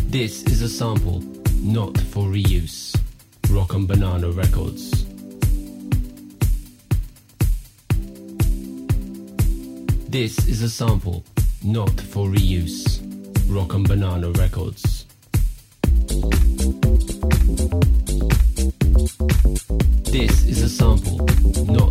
This is a sample, not for reuse. Rock and Banana Records. This is a sample, not for reuse. Rock and Banana Records. This is a sample, not